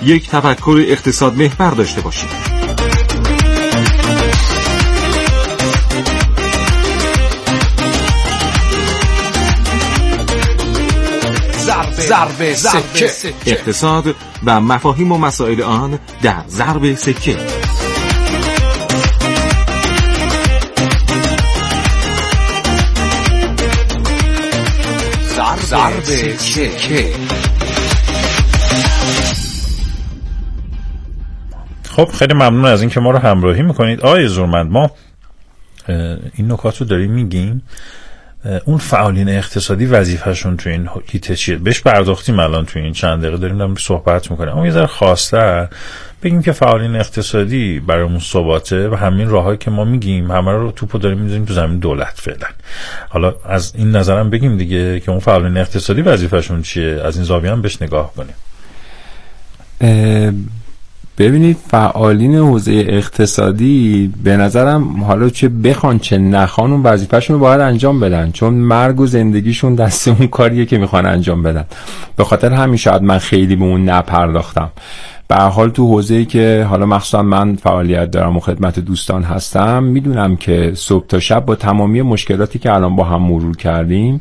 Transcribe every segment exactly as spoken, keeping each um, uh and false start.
یک تفکر اقتصاد محور داشته باشید. ضرب سکه. اقتصاد و مفاهیم و مسائل آن در ضرب سکه. ضرب سکه. خب خیلی ممنون از این که ما رو همراهی میکنید. آقای زورمند، ما این نکات رو داریم میگیم، اون فعالین اقتصادی وظیفه‌شون تو این هیته چیه؟ بهش پرداختیم الان تو این چند دقیقه داریم داریم صحبت میکنیم، اما یه ذره خاص‌تر بگیم که فعالین اقتصادی برامون ثباته و همین راهایی که ما میگیم همه رو توپو داریم میذاریم تو زمین دولت فعلا. حالا از این نظرم بگیم دیگه که اون فعالین اقتصادی وظیفه‌شون چیه، از این زاویه هم بهش نگاه کنیم. ببینید، فعالین حوزه اقتصادی به نظرم حالا چه بخوان چه نخوان اون وظیفه‌شون رو باید انجام بدن، چون مرگ و زندگیشون دست اون کاریه که میخوان انجام بدن. به خاطر همین شاید من خیلی به اون نپرداختم. به هر حال تو حوزه‌ای که حالا مخصوصا من فعالیت دارم و خدمت دوستان هستم، میدونم که صبح تا شب با تمامی مشکلاتی که الان با هم مرور کردیم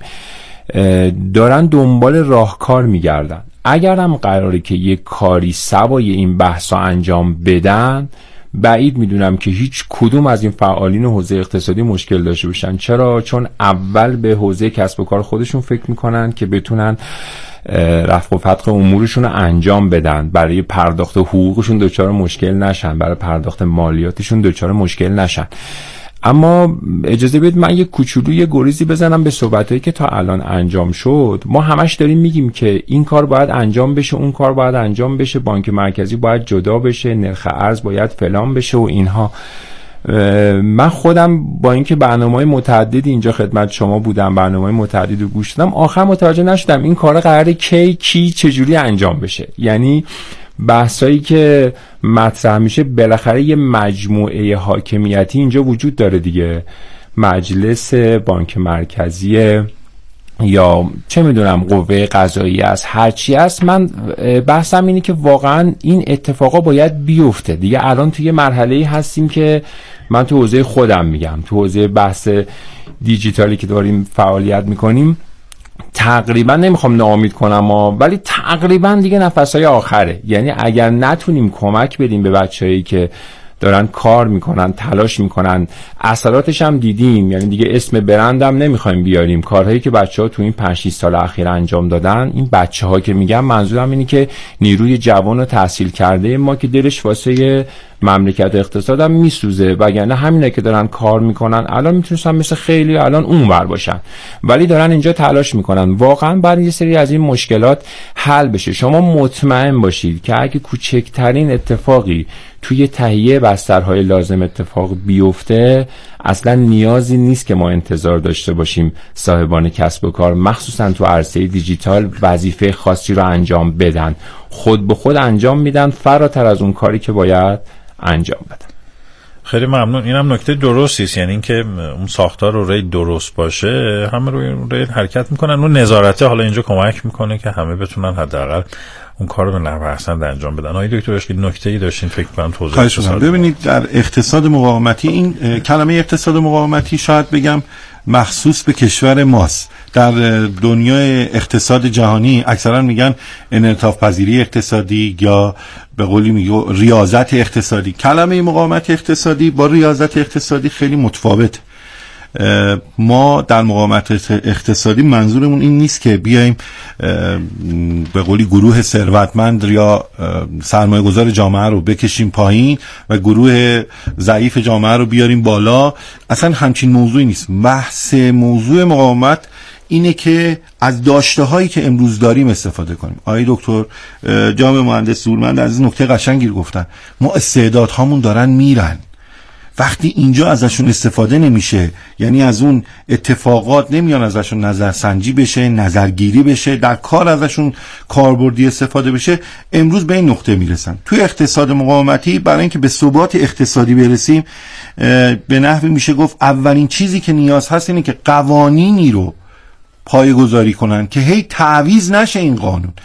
دارن دنبال راهکار میگردن. اگرم قراره که یک کاری سوای این بحثا انجام بدن، بعید میدونم که هیچ کدوم از این فعالین حوزه اقتصادی مشکل داشته باشن. چرا؟ چون اول به حوزه کسب و کار خودشون فکر میکنن که بتونن رفع و فتق امورشون رو انجام بدن، برای پرداخت حقوقشون دچار مشکل نشن، برای پرداخت مالیاتشون دچار مشکل نشن. اما اجازه بدید من یک کوچولو یه گریزی بزنم به صحبتایی که تا الان انجام شد. ما همش داریم میگیم که این کار باید انجام بشه، اون کار باید انجام بشه، بانک مرکزی باید جدا بشه، نرخ ارز باید فلان بشه و اینها. من خودم با اینکه برنامه‌های متعددی اینجا خدمت شما بودم، برنامه‌های متعددی رو گوش دادم، آخر متوجه نشدم این کارا قراره کی کی چجوری انجام بشه. یعنی بحثایی که مطرح میشه بالاخره یه مجموعه حاکمیتی اینجا وجود داره دیگه، مجلس بانک مرکزی یا چه میدونم قوه قضاییه است، هرچی است. من بحثم اینه که واقعا این اتفاقا باید بیفته دیگه. الان توی مرحله‌ای هستیم که من تو حوزه خودم میگم، تو حوزه بحث دیجیتالی که داریم فعالیت میکنیم، تقریبا نمیخوام ناامید کنم ولی تقریبا دیگه نفسهای آخره. یعنی اگر نتونیم کمک بدیم به بچه‌هایی که دارن کار میکنن، تلاش میکنن، اثراتش هم دیدیم، یعنی دیگه اسم برندم نمیخوایم بیاریم، کارهایی که بچه‌ها تو این پنج شش سال اخیر انجام دادن. این بچه‌ها که میگم منظورم اینه که نیروی جوان و تحصیل کرده ما که دلش واسه مملکت اقتصادم میسوزه، وگرنه همینه که دارن کار میکنن الان میتونستن مثل خیلی الان اونور باشن، ولی دارن اینجا تلاش میکنن. واقعا بعد یه سری از این مشکلات حل بشه. شما مطمئن باشید که اگه کوچکترین اتفاقی توی تهیه بسترهای لازم اتفاق بیفته، اصلا نیازی نیست که ما انتظار داشته باشیم صاحبان کسب و کار مخصوصا تو عرصه دیجیتال وظیفه خاصی رو انجام بدن. خود به خود انجام میدن، فراتر از اون کاری که باید انجام بدن. خیلی ممنون. اینم نکته درستی است، یعنی اینکه اون ساختار رو ری درست باشه، همه روی ری حرکت میکنن. اون نظارته حالا اینجا کمک میکنه که همه بتونن حداقل اون کارو به نحو احسن انجام بدن. آقای دکتر اشکی نکته‌ای داشتین فکر کنم توضیح بدید. ببینید، در اقتصاد مقاومتی، این کلمه اقتصاد مقاومتی شاید بگم مخصوص به کشور ماست. در دنیای اقتصاد جهانی اکثرا میگن انعطاف پذیری اقتصادی یا به قولی میگه ریاضت اقتصادی. کلمه مقاومت اقتصادی با ریاضت اقتصادی خیلی متفاوت. ما در مقاومت اقتصادی منظورمون این نیست که بیایم به قولی گروه ثروتمند یا سرمایه گذار جامعه رو بکشیم پایین و گروه ضعیف جامعه رو بیاریم بالا. اصلا همچین موضوعی نیست. بحث موضوع مقاومت اینه که از داشته هایی که امروز داریم استفاده کنیم. آقای دکتر جناب مهندس زورمند از این نکته قشنگی گفتن. ما استعدادهامون دارن میرن، وقتی اینجا ازشون استفاده نمیشه، یعنی از اون اتفاقات نمیان ازشون نظرسنجی بشه، نظرگیری بشه، در کار ازشون کاربردی استفاده بشه، امروز به این نقطه میرسن. توی اقتصاد مقاومتی برای اینکه به ثبات اقتصادی برسیم، به نحوی میشه گفت اولین چیزی که نیاز هست اینه که قوانینی رو پایه‌گذاری کنن که هی تعویض نشه این قانون.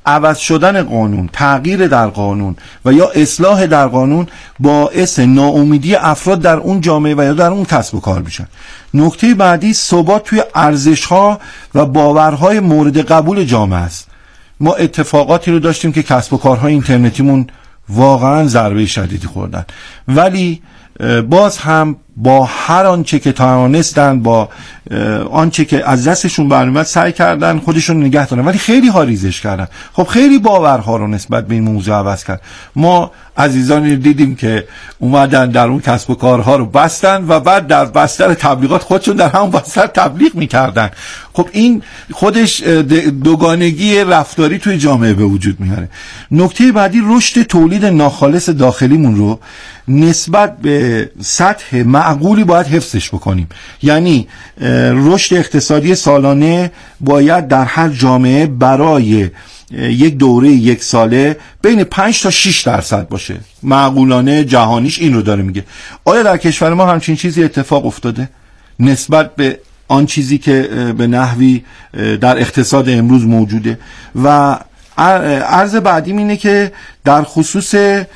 عوض شدن قانون، تغییر در قانون و یا اصلاح در قانون باعث ناامیدی افراد در اون جامعه و یا در اون کسب و کار میشن. نکته بعدی ثبات توی ارزش‌ها و باورهای مورد قبول جامعه است. ما اتفاقاتی رو داشتیم که کسب و کارهای اینترنتیمون واقعا ضربه شدیدی خوردن، ولی باز هم با هر آنچه که توانستن، با آنچه که از دستشون برمیاد سعی کردن خودشون نگه دارن، ولی خیلی ها ریزش کردن. خب خیلی باورها رو نسبت به این موضوع عوض کرد. ما عزیزانی دیدیم که اومدن در اون کسب و کارها رو بستن و بعد در بستر تبلیغات خودشون در همون بستر تبلیغ میکردن. خب این خودش دوگانگی رفتاری توی جامعه به وجود میاره. نکته بعدی رشد تولید ناخالص داخلیمون رو نسبت به سطح معقولی باید حفظش بکنیم. یعنی رشد اقتصادی سالانه باید در هر جامعه برای یک دوره یک ساله بین پنج تا شش درصد باشه. معقولانه جهانیش این رو داره میگه. آیا در کشور ما همچین چیزی اتفاق افتاده نسبت به آن چیزی که به نحوی در اقتصاد امروز موجوده؟ و عرض بعدیم اینه که در خصوص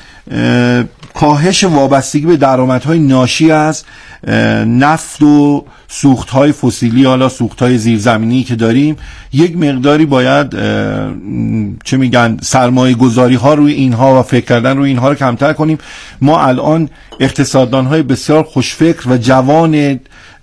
کاهش وابستگی به درآمدهای ناشی از نفت و سوختهای فسیلی، حالا سوختهای زیرزمینی که داریم، یک مقداری باید چه میگن سرمایه گذاری ها روی اینها و فکر کردن روی اینها رو کمتر کنیم. ما الان اقتصاددان های بسیار خوشفکر و جوان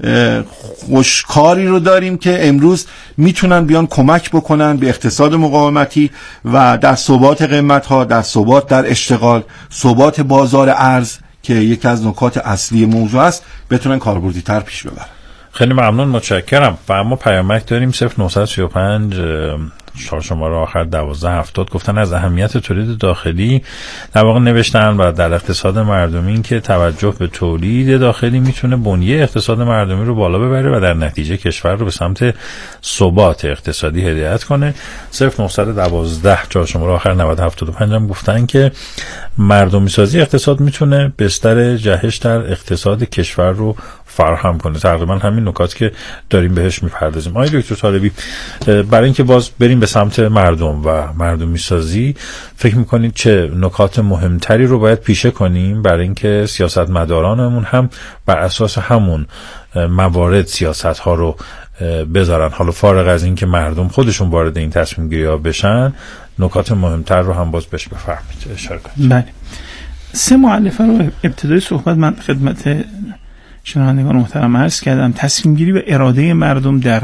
خوشکاری رو داریم که امروز میتونن بیان کمک بکنن به اقتصاد مقاومتی و در ثبات قیمت ها، در ثبات در اشتغال، ثبات بازار ارز که یکی از نکات اصلی موضوع است، بتونن کاربردی تر پیش ببرن. خیلی ممنون، متشکرم. و اما پیامک داریم صفر نه سه پنج چهار شماره آخر دوازده هفتاد. گفتن از اهمیت تولید داخلی در واقع نوشتن و در اقتصاد مردمی این که توجه به تولید داخلی میتونه بنیه اقتصاد مردمی رو بالا ببره و در نتیجه کشور رو به سمت ثبات اقتصادی هدایت کنه. صفر نه یک دو چهار شماره آخر نود هفتاد و پنج هم گفتن که مردمی سازی اقتصاد میتونه بستر جهش در اقتصاد کشور رو فراهم کنه. تقریبا همین نکات که داریم بهش میپردازیم. آقای دکتر طالبی، برای اینکه باز بریم به سمت مردم و مردمی سازی، فکر میکنید چه نکات مهمتری رو باید پیشه کنیم برای اینکه سیاستمدارانمون هم بر اساس همون موارد سیاست ها رو بذارن؟ حالا فارغ از این که مردم خودشون وارد این تصمیم گیری ها بشن، نکات مهمتر رو هم باز بهش بفرمایید، اشاره کنید. بله، سه مؤلفه رو ابتدای صحبت من خدمت شنوندگان محترم عرض کردم. تصمیم گیری و اراده مردم در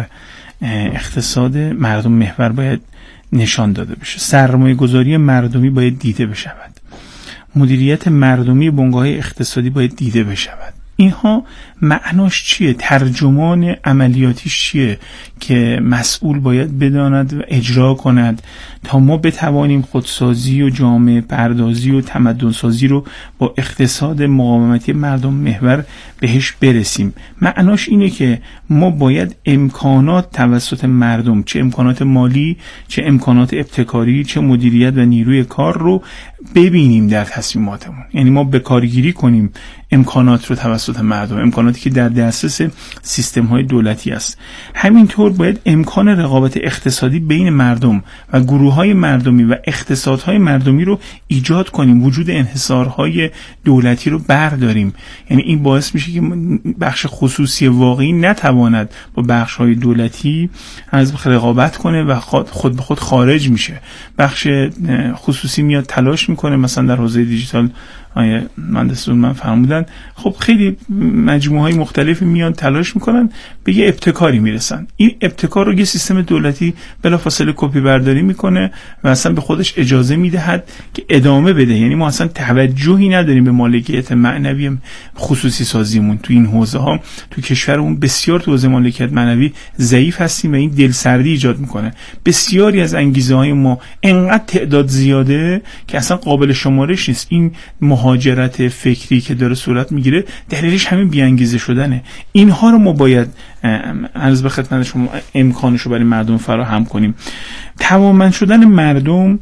اقتصاد مردم محور باید نشان داده بشه. سرمایه گذاری مردمی باید دیده بشود. مدیریت مردمی بنگاه اقتصادی باید دیده بشود. اینها معناش چیه؟ ترجمان عملیاتیش چیه که مسئول باید بداند و اجرا کند تا ما بتوانیم خودسازی و جامعه پردازی و تمدن سازی رو با اقتصاد مقاومتی مردم محور بهش برسیم. معناش اینه که ما باید امکانات توسط مردم، چه امکانات مالی، چه امکانات ابتکاری، چه مدیریت و نیروی کار رو ببینیم در تصمیماتمون. یعنی ما به کارگیری کنیم امکانات رو توسط مردم، امکاناتی که در دسترس سیستم های دولتی است. همینطور باید امکان رقابت اقتصادی بین مردم و گروه های مردمی و اقتصادهای مردمی رو ایجاد کنیم، وجود انحصارهای دولتی رو برداریم. یعنی این باعث میشه که بخش خصوصی واقعی نتواند با بخش های دولتی از رقابت کنه و خود به خود خارج میشه. بخش خصوصی میاد تلاش میکنه، مثلا در حوزه دیجیتال آیه مهندسون من فرمودن، خب خیلی مجموعه های مختلفی میان تلاش میکنن به یه ابتکاری میرسن. این ابتکار رو یه سیستم دولتی بلافاصله کپی برداری میکنه و اصلا به خودش اجازه میدهد که ادامه بده. یعنی ما اصلا توجهی نداریم به مالکیت معنوی خصوصی سازیمون. تو این حوزه ها تو کشورمون بسیار تو حوزه مالکیت معنوی ضعیف هستیم و این دلسردی ایجاد میکنه. بسیاری از انگیزه های ما انقدر تعداد زیاده که اصلا قابل شمارش نیست. این مهاجرت فکری که داره صورت میگیره دلیلش همین بی‌انگیزه شدنه. اینها رو ما باید عرض به خدمت شما امکانش رو برای مردم فراهم کنیم. توانمند شدن مردم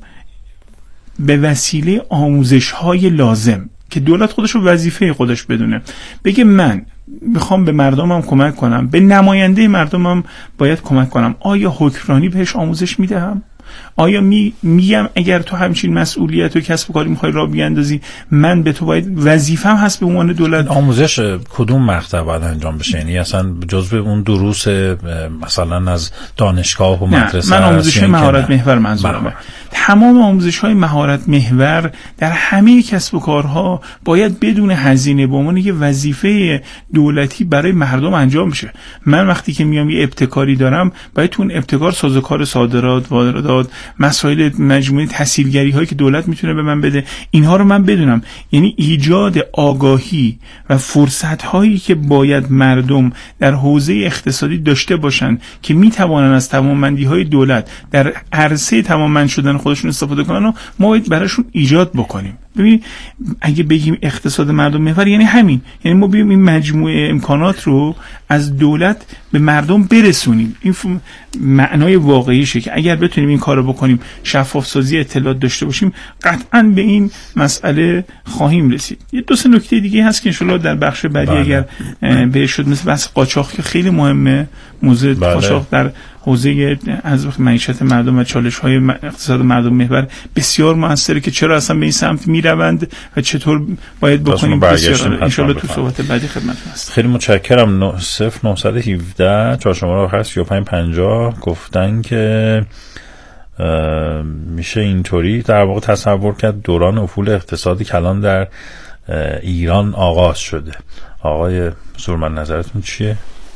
به وسیله آموزش‌های لازم که دولت خودش رو وظیفه خودش بدونه، بگه من میخوام به مردمم کمک کنم، به نماینده مردمم باید کمک کنم. آیا حکمرانی بهش آموزش میدهم؟ آیا می میگم اگر تو همچین مسئولیت و کسب و کاری میخوای راه بیاندازی، من به تو باید وظیفه‌ام هست به عنوان دولت. آموزش کدوم مقطع باید انجام بشه؟ یعنی اصلا جزء اون دروس مثلا از دانشگاه و مدرسه؟ من آموزش مهارت محور منظورمه. تمام آموزش‌های مهارت محور در همه کسب و کارها باید بدون هزینه به عنوان یه وظیفه دولتی برای مردم انجام بشه. من وقتی که میام یه ابتکاری دارم، باید تو اون ابتکار سازوکار صادرات، واردات، مسائل مجموعه تسهیلگری هایی که دولت میتونه به من بده، اینها رو من بدونم. یعنی ایجاد آگاهی و فرصت هایی که باید مردم در حوزه اقتصادی داشته باشن که میتوانن از توانمندی های دولت در عرصه توانمند شدن خودشون استفاده کنن و ما باید براشون ایجاد بکنیم. ببینید اگه بگیم اقتصاد مردم محور یعنی همین، یعنی ما بیایم این مجموعه امکانات رو از دولت به مردم برسونیم. این معنای واقعیشه که اگر بتونیم این کارو بکنیم، شفاف سازی اطلاعات داشته باشیم، قطعاً به این مسئله خواهیم رسید. یه دو سه نکته دیگه هست که ان شاءالله در بخش بعدی بله. اگر بهش شد، مثل بحث قاچاق که خیلی مهمه، موضوع بله. قاچاق در حوزه از معیشت مردم و چالش‌های اقتصاد مردم محور بسیار موثره که چرا اصلا به این سمت میروند و چطور باید بکنیم. بسیار ان شاءالله تو صحبت بعدی خدمتتون هست. خیلی متشکرم. صفر نه یک هفت چهار شماره آخر سی و پنج پنجاه گفتن که میشه اینطوری در واقع تصور کرد دوران افول اقتصادی کلان در ایران آغاز شده. آقای زورمند نظرتون چیه؟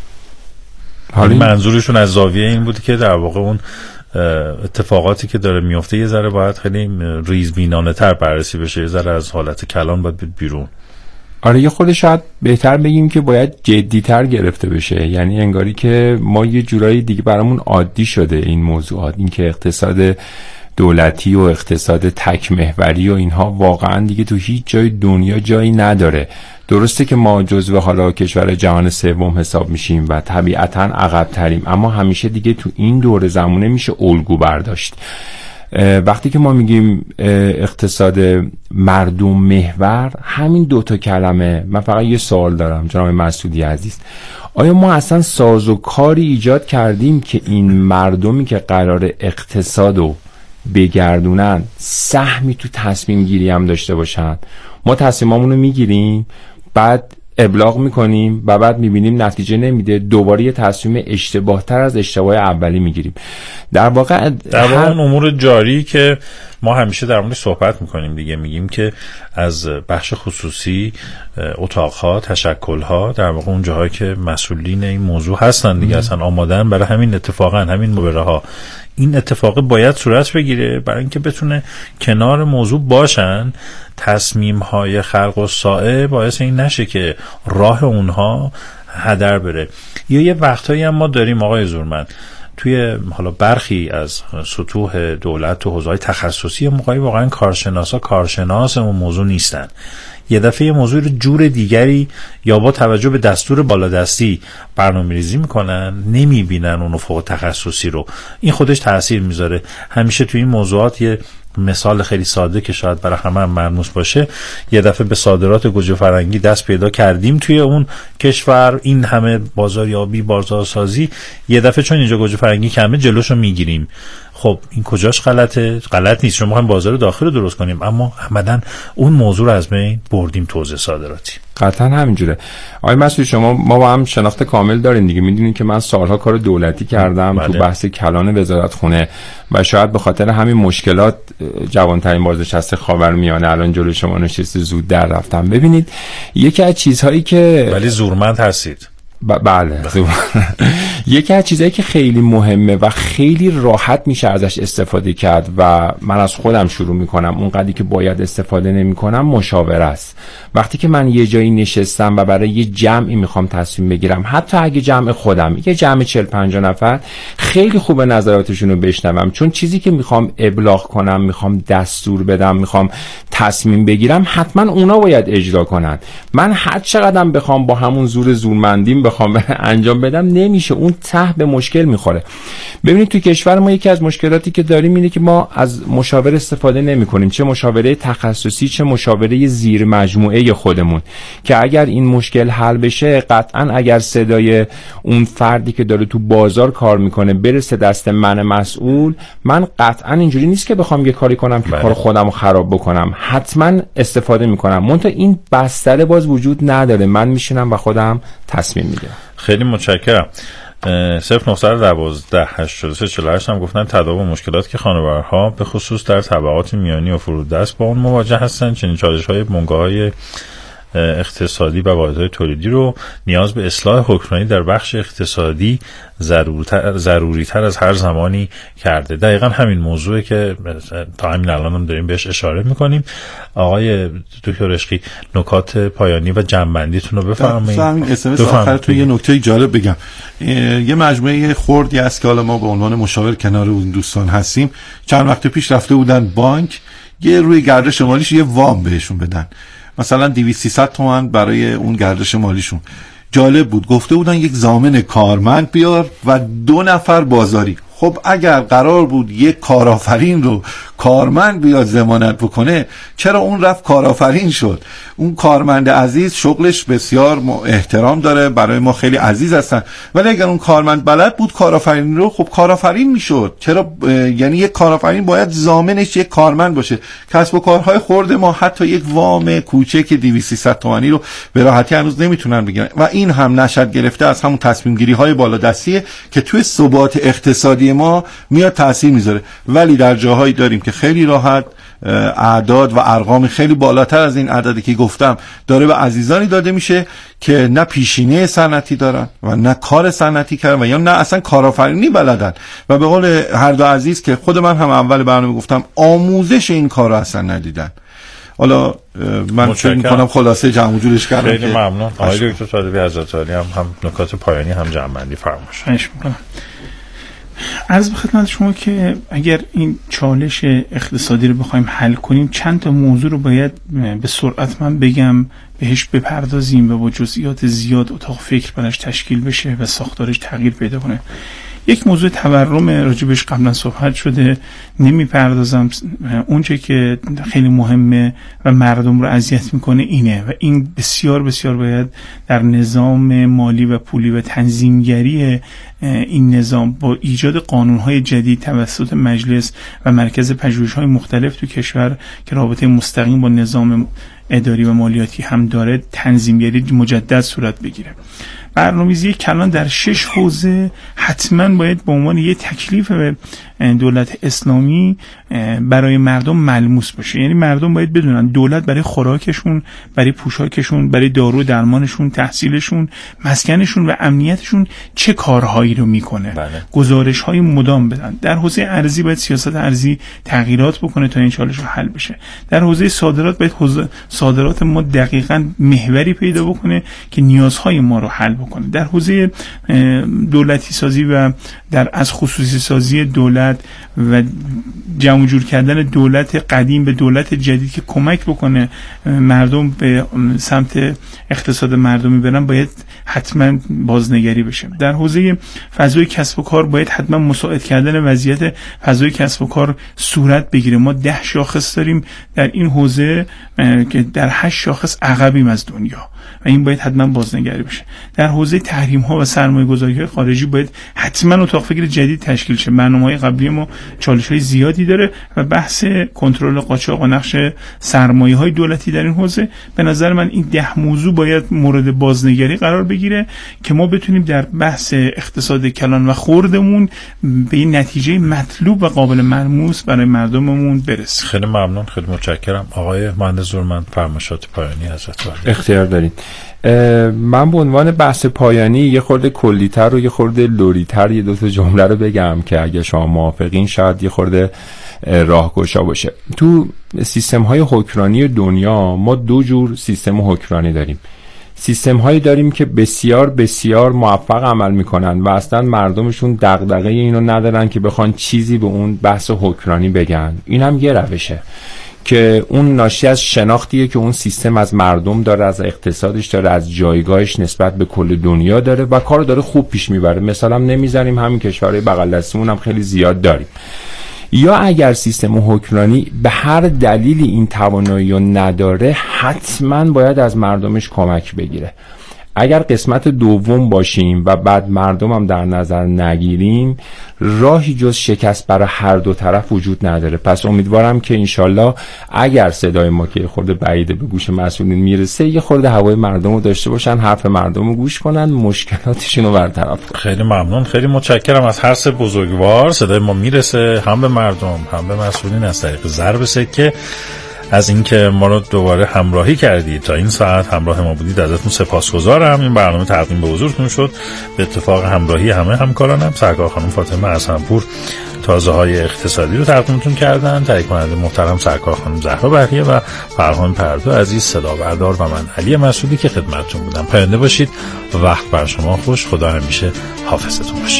حالی منظورشون از زاویه این بود که در واقع اون اتفاقاتی که داره میفته یه ذره باید خیلی ریزبینانه تر بررسی بشه، یه ذره از حالت کلان باید بید بیرون. آره یه خود شاید بهتر بگیم که باید جدی‌تر گرفته بشه. یعنی انگاری که ما یه جورایی دیگه برامون عادی شده این موضوعات، این که اقتصاد دولتی و اقتصاد تک محوری و اینها واقعا دیگه تو هیچ جای دنیا جایی نداره. درسته که ما جزو حالا کشور جهان سوم حساب میشیم و طبیعتاً عقب تریم، اما همیشه دیگه تو این دور زمانه میشه الگو برداشت. وقتی که ما میگیم اقتصاد مردم محور، همین دوتا کلمه، من فقط یه سوال دارم جناب مسعودی عزیز، آیا ما اصلا سازوکاری ایجاد کردیم که این مردمی که قرار اقتصادو بگردونن سهمی تو تصمیم گیری هم داشته باشن؟ ما تصمیمامونو میگیریم، بعد ابلاغ میکنیم و بعد میبینیم نتیجه نمیده، دوباره یه تصمیم اشتباه تر از اشتباه اولی میگیریم. در واقع در واقع هر... اون امور جاری که ما همیشه در موردش صحبت میکنیم دیگه، میگیم که از بخش خصوصی، اتاقها، تشکلها، در واقع اون جاهایی که مسئولین این موضوع هستن دیگه اصلا آمادن برای همین اتفاقا همین مبره ها این اتفاق باید صورت بگیره برای اینکه بتونه کنار موضوع باشن. تصمیم های خلق و سائه باعث این نشه که راه اونها هدر بره. یا یه وقتایی هم ما داریم آقای زورمند توی حالا برخی از سطوح دولت و حوزه‌های تخصصی موقعی واقعا کارشناسا کارشناس اون موضوع نیستن، یه دفعه یه موضوع رو جور دیگری یا با توجه به دستور بالادستی برنامه‌ریزی میکنن، نمیبینن اون فوق تخصصی رو. این خودش تاثیر میذاره. همیشه توی این موضوعات یه مثال خیلی ساده که شاید برای همه هم ملموس باشه، یه دفعه به صادرات گوجه فرنگی دست پیدا کردیم توی اون کشور، این همه بازاریابی، بازارسازی، یه دفعه چون اینجا گوجه فرنگی کمه جلوشو میگیریم. خب این کجاش غلطه؟ غلط نیست، شما می‌خوایم بازار داخل رو درست کنیم، اما عمدن اون موضوع رو از بین بردیم توزیع صادراتی. قطعا همینجوره. آقای مسعود شما ما با هم شناخت کامل دارین دیگه، میدونید که من سالها کار دولتی کردم بله. تو بحث کلان وزارتخونه و شاید به خاطر همین مشکلات جوانترین بازنشسته خاورمیانه الان جلوی شما نشسته زود در رفتم. ببینید یکی از چیزهایی که ولی زورمند هستید. ب- بله یکی از چیزایی که خیلی مهمه و خیلی راحت میشه ازش استفاده کرد و من از خودم شروع میکنم، اونقدری که باید استفاده نمیکنم، مشاوره است. وقتی که من یه جایی نشستم و برای یه جمعی میخوام تصمیم بگیرم، حتی اگه جمع خودم یه جمع چهل پنجاه نفر، خیلی خوبه نظراتشون رو بشنوم، چون چیزی که میخوام ابلاغ کنم، میخوام دستور بدم، میخوام تصمیم بگیرم، حتما اونا باید اجرا کنن. من هر چقدرم بخوام با همون زور زورمندیم بخوام انجام بدم نمیشه، اون ته به مشکل میخوره. ببینید تو کشور ما یکی از مشکلاتی که داریم اینه که ما از مشاور استفاده نمیکنیم، چه مشاوره تخصصی چه مشاوره زیر مجموعه خودمون، که اگر این مشکل حل بشه قطعا اگر صدای اون فردی که داره تو بازار کار میکنه برسه دست من مسئول، من قطعا اینجوری نیست که بخوام یه کاری کنم که کار خودم رو خراب بکنم، حتما استفاده میکنم. منتها این بستر باز وجود نداره، من میشینم و خودم تصمیم میگیرم. خیلی متشکرم. صفر نه دوازده هشتاد و سه چهل و هشت هم گفتن تداوم مشکلات که خانوارها به خصوص در طبقات میانی و فرودست با اون مواجه هستن، چنین چالش های بنگاه‌های اقتصادی و واحدهای تولیدی رو نیاز به اصلاح حکمرانی در بخش اقتصادی ضرورتر ضروری تر از هر زمانی کرده. دقیقا همین موضوعی که تا همین الان هم داریم بهش اشاره میکنیم. آقای دکتر عشقی نکات پایانی و جمع‌بندیتون رو بفرمایید. همین اسمس آخر تو یه نکته جالب بگم. یه مجموعه خردی است که حالا ما به عنوان مشاور کنار اون دوستان هستیم، چند وقت پیش رفته بودن بانک یه روی گردش مالیش یه وام بهشون بدن، مثلا دویست سیصد تومان برای اون گردش مالیشون. جالب بود، گفته بودن یک ضامن کارمند بیار و دو نفر بازاری. خب اگر قرار بود یک کارآفرین رو کارمند بیاد ضمانت بکنه، چرا اون رفت کارآفرین شد؟ اون کارمند عزیز شغلش بسیار احترام داره، برای ما خیلی عزیز هستن، ولی اگر اون کارمند بلد بود کارآفرین رو، خب کارآفرین میشد. چرا یعنی یک کارآفرین باید ضامنش یک کارمند باشه؟ کسب و کارهای خرد ما حتی یک وام کوچک دویست سیصد تومانی رو به راحتی هنوز نمیتونن بگیرن و این هم نشد گرفته از همون تصمیم گیری های بالادستیه که توی ثبات اقتصادی ما میاد تاثیر میذاره. ولی در جاهایی داریم که خیلی راحت اعداد و ارقام خیلی بالاتر از این عددی که گفتم داره به عزیزانی داده میشه که نه پیشینه صنعتی دارن و نه کار صنعتی کردن و یا نه اصلا کارآفرینی بلدن و به قول هر دو عزیز که خود من هم اول برنامه گفتم آموزش این کارو اصلا ندیدن. حالا من فکر می‌کنم خلاصه جمع جورش کردم. خیلی ممنون. آقای دکتر طالبی حضرت عالی هم هم نکات پایانی هم جمع‌بندی فرمایش. خواهش می‌کنم. عرض به خدمت شما که اگر این چالش اقتصادی رو بخوایم حل کنیم، چند تا موضوع رو باید به سرعت من بگم بهش بپردازیم و با جزئیات زیاد اتاق فکر براش تشکیل بشه و ساختارش تغییر پیدا کنه. یک موضوع تورم راجبش قبلا صحبت شده، نمیپردازم. اونچه که خیلی مهمه و مردم رو اذیت میکنه اینه و این بسیار بسیار باید در نظام مالی و پولی و تنظیمگری این نظام با ایجاد قانونهای جدید توسط مجلس و مرکز پژوهش‌های مختلف تو کشور که رابطه مستقیم با نظام اداری و مالیاتی هم داره، تنظیمگری مجدد صورت بگیره. برنامه‌ریزی کلان در شش حوزه حتما باید به عنوان یک تکلیف دولت اسلامی برای مردم ملموس باشه. یعنی مردم باید بدونن دولت برای خوراکشون، برای پوشاکشون، برای دارو درمانشون، تحصیلشون، مسکنشون و امنیتشون چه کارهایی رو میکنه. گزارش‌های مدام بدن. در حوزه ارزی باید سیاست ارزی تغییرات بکنه تا این چالش رو حل بشه. در حوزه صادرات باید حوزه صادرات ما دقیقاً محوری پیدا بکنه که نیازهای ما رو حل بکنه. در حوزه دولتی سازی و در از خصوصی سازی دولت و جمع جور کردن دولت قدیم به دولت جدید که کمک بکنه مردم به سمت اقتصاد مردمی برن، باید حتما بازنگری بشه. در حوزه فضای کسب و کار باید حتما مساعد کردن وضعیت فضای کسب و کار صورت بگیره. ما ده شاخص داریم در این حوزه که در هشت شاخص عقبیم از دنیا و این باید حتما بازنگری بشه. در حوزه تحریم ها و سرمایه گذاری های خارجی باید حتما اتاق فکر جدید تشکیل شه. برنامه‌های قبلی ما چالش های زیادی داره و بحث کنترل قاچاق و نقش سرمایه های دولتی در این حوزه، به نظر من این ده موضوع باید مورد بازنگری قرار بگیره که ما بتونیم در بحث اقتصاد کلان و خردمون به این نتیجه مطلوب و قابل ملموس برای مردممون برسیم. خیلی ممنون، خیلی متشکرم. آقای مهندس زورمند فرمایشات پایانی حضرت عالی. اختیار دارید. من به عنوان بحث پایانی یه خورده کلی‌تر و یه خورده لوری‌تر یه دو تا جمله رو بگم که اگه شما موافقین شاید یه خورده راهگشا باشه. تو سیستم‌های حکمرانی دنیا ما دو جور سیستم حکمرانی داریم. سیستم هایی داریم که بسیار بسیار موفق عمل میکنن و اصلا مردمشون دغدغه اینو ندارن که بخوان چیزی به اون بحث حکمرانی بگن. این هم یه روشه که اون ناشی از شناختیه که اون سیستم از مردم داره، از اقتصادش داره، از جایگاهش نسبت به کل دنیا داره و کار داره خوب پیش میبره. مثلا نمیزنیم، همین کشورهای بغل دستمون هم خیلی زیاد داریم. یا اگر سیستم حکمرانی به هر دلیلی این توانایی رو نداره، حتما باید از مردمش کمک بگیره. اگر قسمت دوم باشیم و بعد مردم هم در نظر نگیریم، راهی جز شکست برای هر دو طرف وجود نداره. پس امیدوارم که انشالله اگر صدای ما که خورده بعیده به گوش مسئولین میرسه، یه خورده هوای مردم رو داشته باشن، حرف مردم رو گوش کنن، مشکلاتشون رو برطرف کنن. خیلی ممنون، خیلی متشکرم از هر سه بزرگوار. صدای ما میرسه هم به مردم هم به مسئولین از طریق ضرب سکه. از اینکه ما رو دوباره همراهی کردید تا این ساعت همراه ما بودید ازتون سپاسگزارم. این برنامه تقدیم به حضورتون شد به اتفاق همراهی همه همکارانم. سرکار خانم فاطمه حسن‌پور تازه های اقتصادی رو تقدیمتون کردن، تهیه کننده محترم سرکار خانم زهرا بهریه و فرهان پردو عزیز صدا بردار و من علی مسعودی که خدمتتون بودم. پاینده باشید، وقت بر شما خوش، خدا همیشه حافظتون باشه.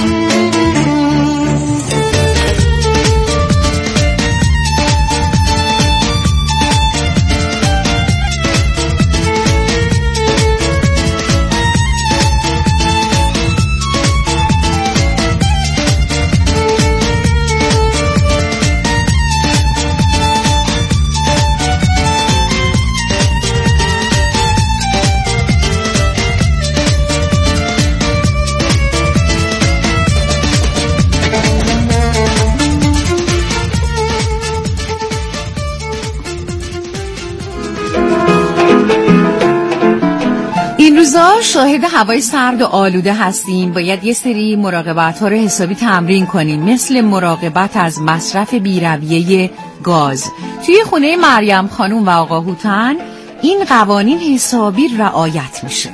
شاهد هوای سرد و آلوده هستیم. باید یه سری مراقبت ها رو حسابی تمرین کنیم، مثل مراقبت از مصرف بی‌رویه گاز. توی خونه مریم خانوم و آقا هوتن این قوانین حسابی رعایت میشه.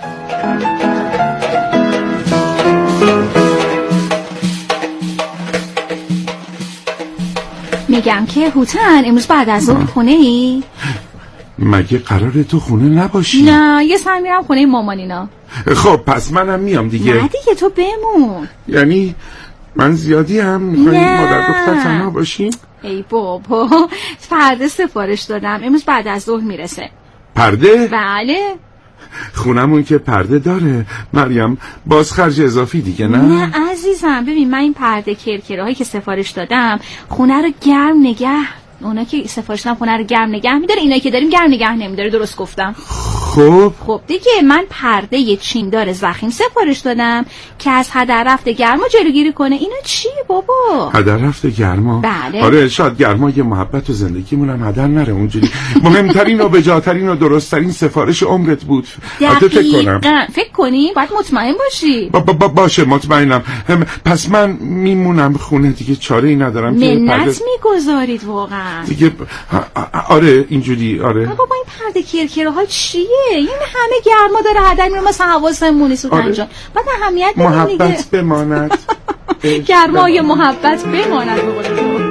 میگم که هوتن امروز بعد از ظهر خونه ای؟ مگه قراره تو خونه نباشی؟ نه، یه سر میرم خونه مامانینا. خب پس منم میام دیگه. نه دیگه، تو بمون. یعنی من زیادی هم میخوایی مادر دختر تنها باشیم؟ ای بابا، پرده سفارش دادم، امروز بعد از ظهر میرسه. پرده؟ بله. خونمون که پرده داره مریم، باز خرج اضافی دیگه نه؟ نه عزیزم، ببین من این پرده کرکره هایی که سفارش دادم خونه رو گرم نگه، اونا که سفارش دادم خونه رو گرم نگه میداره، اینا که داریم گرم نگه نمیداره. درست گفتم؟ خب خب دیگه من پرده یه چیندار ضخیم سفارش دادم که از هدر رفت گرما جلوگیری کنه. اینا چیه بابا؟ هدر رفت گرما؟ بله. آره، شاید گرمای محبت و زندگیمون هم هدر نره اونجوری. مهمترین و بجاترین و درستترین سفارش عمرت بود. دقیقاً. فکر کنی باید مطمئن باشی. با با با باشه مطمئنم. پس من میمونم خونه دیگه، چاره ای ندارم. منت میگذارید واقعا دیگه. آره اینجوری. آره بابا این پرده کرکره ها چیه؟ این همه گرما داره هدر میره، مثلا حواسمون نیست. آره. بعد اهمیت بدیم دیگه. محبت بماند. گرمای محبت بماند به قول تو.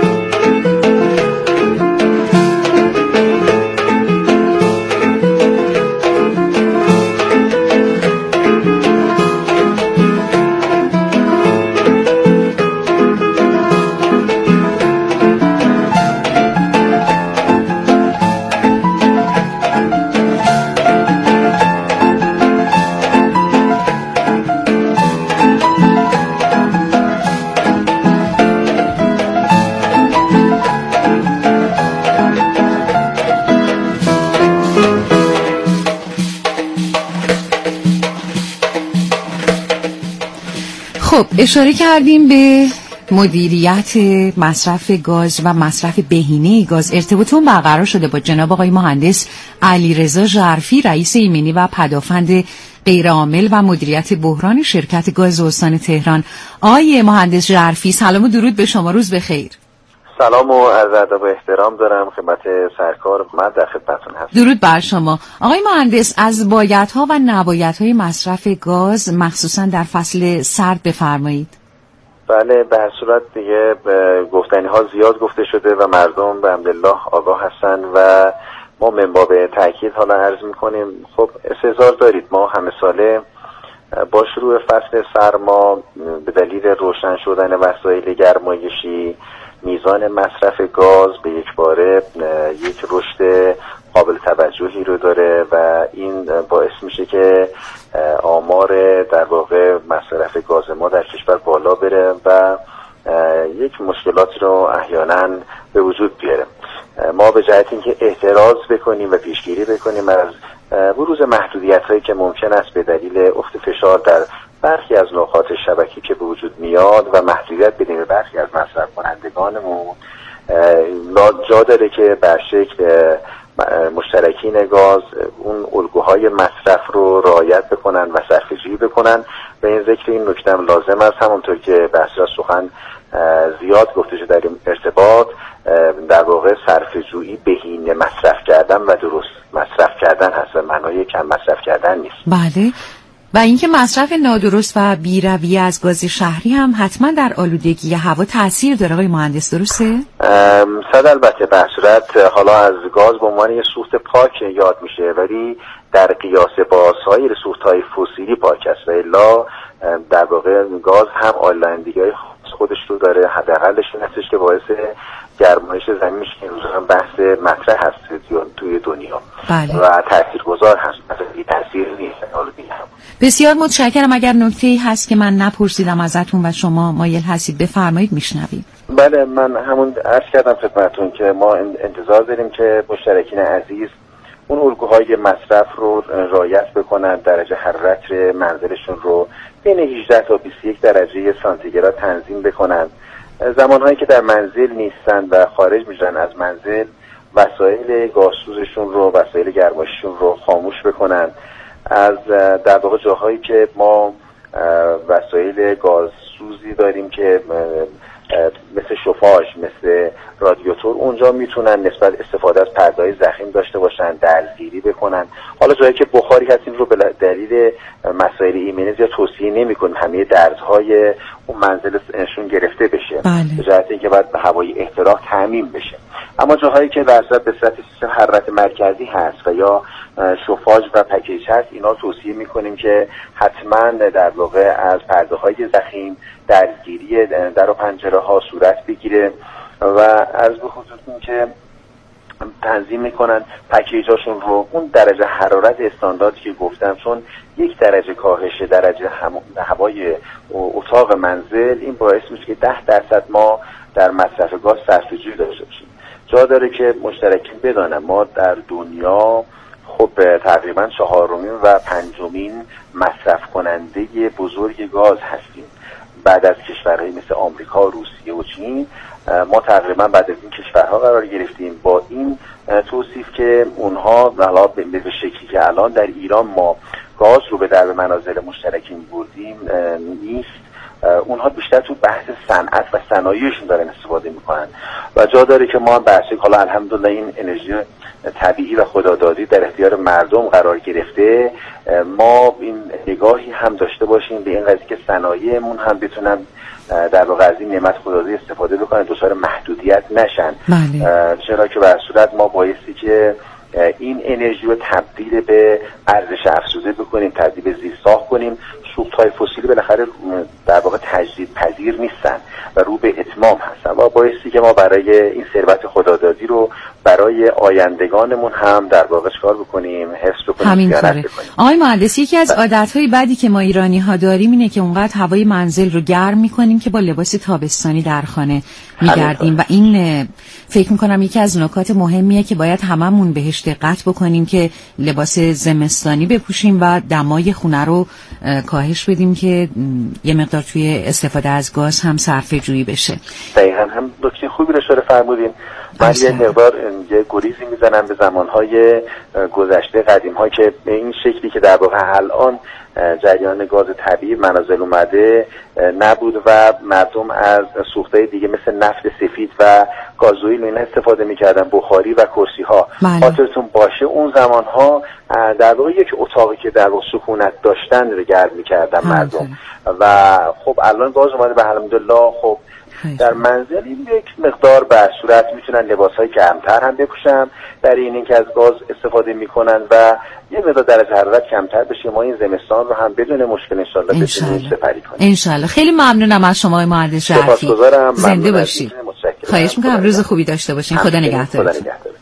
خب اشاره کردیم به مدیریت مصرف گاز و مصرف بهینه گاز. ارتباطمون برقرار شده با جناب آقای مهندس علیرضا ژرفی، رئیس ایمنی و پدافند غیرعامل و مدیریت بحران شرکت گاز استان تهران. آقای مهندس ژرفی، سلام و درود به شما، روز بخیر. سلام و عرض ادب و احترام دارم خدمت سرکار، من در خدمتتون هستم. درود بر شما. آقای مهندس، از بایدها و نبایدهای مصرف گاز مخصوصا در فصل سرد بفرمایید. بله، به هر صورت دیگه گفتنی ها زیاد گفته شده و مردم به حمدالله آگاه هستن و ما من باب تاکید حالا عرض میکنیم. خب استحضار دارید، ما همه ساله با شروع فصل سرما به دلیل روشن شدن وسایل گرمایشی میزان مصرف گاز به یک باره یک رشد قابل توجهی رو داره و این باعث میشه که آمار در واقع مصرف گاز ما در کشور بالا بره و یک مشکلات رو احیانا به وجود بیاره. ما به جهت اینکه احتراز بکنیم و پیشگیری بکنیم از بروز محدودیت‌هایی که ممکن است به دلیل افت فشار در برخی از نقاط شبکی که به وجود میاد و محدودیت بدیم به برخی از مصرف کنندگانمون، جا داره که به شکل مشترکین گاز اون الگوهای مصرف رو رعایت بکنن و صرفه‌جویی بکنن. به این ذکر این نکته هم لازم است، همونطور که بحث سخن زیاد گفته شده در این ارتباط، در واقع صرفه‌جویی بهینه مصرف کردن و درست مصرف کردن هست و معنای کم مصرف کردن نیست. بله. و اینکه مصرف نادرست و بی‌رویه از گاز شهری هم حتما در آلودگی هوا تاثیر داره آقای مهندس، درسته؟ صد البته. به صورت حالا از گاز به عنوان یه سوخت پاک یاد میشه، ولی در قیاس با سایر سوخت‌های فسیلی پاک است و الا در واقع گاز هم آلودگی‌های خودش رو داره. حداقلش این هستش که باعث گرمایش زمین میشه که روزا هم بحث مطرح هست توی دنیا. بله. و تاثیرگذار هست، مثلا این تاثیر نیست آلودگی هم. بسیار متشکرم. اگر نکته‌ای هست که من نپرسیدم ازتون و شما مایل هستید بفرمایید، میشنویم. بله، من همون عرض کردم خدمتتون که ما انتظار داریم که مشترکین عزیز اون الگوهای مصرف رو رعایت بکنن، درجه حرارت منزلشون رو بین هجده تا بیست و یک درجه سانتیگراد تنظیم بکنن. زمانهایی که در منزل نیستن و خارج میشن از منزل، وسایل گازسوزشون رو، وسایل گرمایششون رو خاموش بکنن. از در واقع جاهایی که ما وسایل گازسوزی داریم که مثل شوفاژ، مثل رادیاتور، اونجا میتونن نسبت استفاده از پرده‌های ضخیم داشته باشن، درزگیری بکنن. حالا جایی که بخاری هست این رو به دلیل مسائل ایمنی زیاد توصیه نمی‌کنیم، همه درزهای اون منزلشون گرفته بشه. بله. به جهت اینکه باید هوای احتراق تامین بشه. اما جاهایی که واسه به صورت سیستم حرارت مرکزی هست و یا شوفاژ و پکیج هست، اینا توصیه میکنیم که حتما در واقع از پرده‌های ضخیم درگیری در و پنجره ها صورت بگیره و از به خصوص این که تنظیم میکنن پکیجاشون رو اون درجه حرارت استانداردی که گفتم، چون یک درجه کاهش درجه هوای اتاق منزل این باعث میشه که ده درصد ما در مصرف گاز صرفه‌جویی داشته باشیم. جا داره که مشترکین بدانن ما در دنیا خب تقریبا چهارمین و پنجمین مصرف کننده بزرگ گاز هستیم. بعد از کشورهای مثل آمریکا، روسیه و چین ما تقریبا بعد از این کشورها قرار گرفتیم. با این توصیف که اونها حالا به شکلی که الان در ایران ما گاز رو به درب منازل مشترکین بردیم نیست، اونها بیشتر تو بحث صنعت و صنایعشون دارن استفاده میکنن و جا داره که ما بحثی حالا الحمدلله این انرژی طبیعی و خدادادی در اختیار مردم قرار گرفته، ما این نگاهی هم داشته باشیم به این قضیه که صنایعمون هم بتونن در واقع از این نعمت خدادادی استفاده بکنن، دچار محدودیت نشن. بله. چرا که به صورت ما بایستی که این انرژی رو تبدیل به ارزش افزوده بکنیم، تبدیل به زیرساخت کنیم. سوخت‌های فسیلی بالاخره در واقع تجدید پذیر نیستن و رو به اتمام هستن و بایستی که ما برای این ثروت خدادادی رو برای آیندگانمون هم در واقع چکار بکنیم، حفظ بکنیم، همینطوره. آقای مهندس، یکی از عادت‌های بدی که ما ایرانی‌ها داریم اینه که اونقدر هوای منزل رو گرم می‌کنیم که با لباس تابستانی در خانه می‌گردیم و این فکر می‌کنم یکی از نکات مهمیه که باید هممون بهش دقت بکنیم که لباس زمستانی بپوشیم و دمای خونه رو کاهش بدیم که یه مقدار توی استفاده از گاز هم صرفه‌جویی بشه. دقیقاً هم نکته خوبی رو اشاره فرمودین. من یه مقدار یه گریزی میزنم به زمانهای گذشته قدیم ها که به این شکلی که در واقع الان جریان گاز طبیعی منازل اومده نبود و مردم از سوختهای دیگه مثل نفت سفید و گازوئیل اینا استفاده میکردن، بخاری و کرسی ها. خاطرتون باشه اون زمان ها در واقع یک اتاقی که در واقع سکونت داشتن رو گرم میکردن مردم و خب الان گاز اومده به الحمدلله. خب در منزل این یک مقدار به صورت میتونن لباسهای گرمتر هم بپوشن در این اینکه از گاز استفاده میکنن و یه مقدار درجه حرارت کمتر بشه. ما این زمستان رو هم بدون مشکل انشالله بتونیم سپری کنیم. انشالله. خیلی ممنونم از شما مهندس شرفی. سپاسگزارم. زنده باشید. خواهش میکنم، روز خوبی داشته باشین. خدا نگهدار. خدا نگهدار.